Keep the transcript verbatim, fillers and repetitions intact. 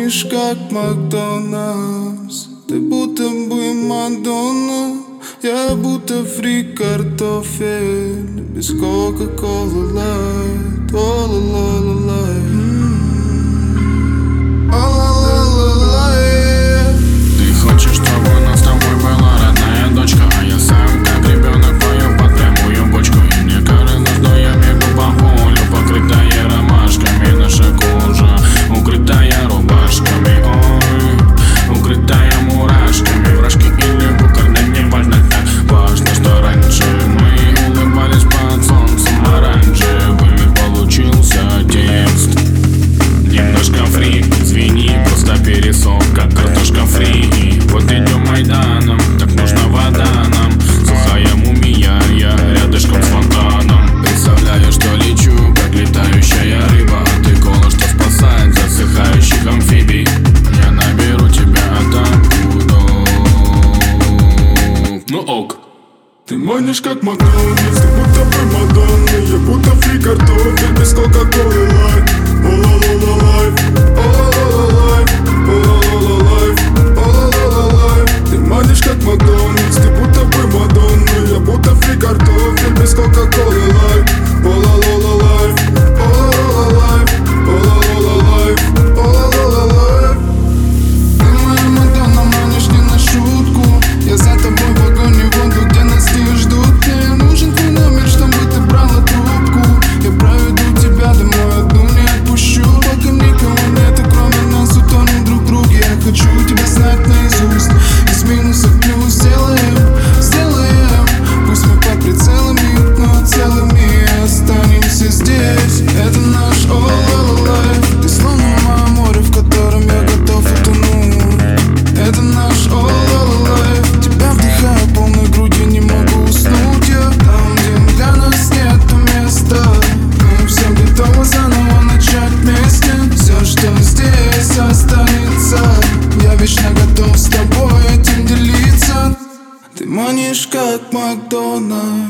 манишь, как Макдональдс. Ты будто бы Мадонна, я будто фри картофель. Без кока-колы лайт, о-ла-ла-ла-лай. Ты хочешь, чтобы у нас с тобой была родная дочка, а я сам как ребенок пою под прямую бочку. И мне кажется, что я бегу по полю, покрытая ромашками. Наша кожа укрытая рубашками, ой, укрытая мурашками. Вражки или буквально не важно, так важно, что раньше мы улыбались под солнцем оранжевым. Получился текст немножко фри, извини, просто пересох, как картошка фри. Вот идем Майданом, так нужна вода нам. Сухая мумия, я рядышком с фонтаном. Представляю, что лечу, как летающая рыба, а ты кола, что спасает засыхающих амфибий. Я наберу тебя, а там буду. Ну ок. Ты манишь, как Макдональдс, ты будто бы Мадонна, я будто фри картофель без кока-колы лайт. О-ла-ла-ла-лайф, о-ла-ла-ла-лайф, о-ла-ла-ла-лайф, о-ла-ла-ла-лайф. Ты манишь, как Макдональдс, ты будто бы Мадонна, я будто фри картофель без кока-колы лайт. О-ла-ла-ла-лайф, о-ла-ла-ла-лайф, о-ла-ла-ла-лайф, о-ла-ла-ла-лайф. Ты моя Мадонна, манишь не на шутку, я за тобой в огонь и воду, где нас не ждут. Мне нужен твой номер, чтобы ты брала трубку. Я проведу тебя домой, одну не отпущу. Пока никого нету, кроме нас, утонем друг в друге. Я хочу тебя знать наизусть, из минуса в плюс сделаем, сделаем. Пусть мы под прицелами, но целыми останемся здесь. Это наш all life. Ты словно мое море, в котором я готов утонуть. Это наш all life. Тебя вдыхаю полной грудью, не могу уснуть. Я там, где для нас нету места. Мы все готовы заново начать вместе. Все, что здесь останется, я вечно готов с тобой этим делиться. Ты манишь, как Макдональдс.